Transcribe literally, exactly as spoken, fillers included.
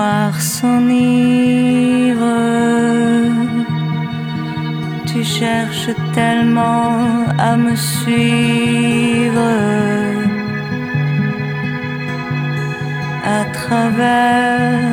s'enivre. Tu cherches tellement à me suivre à travers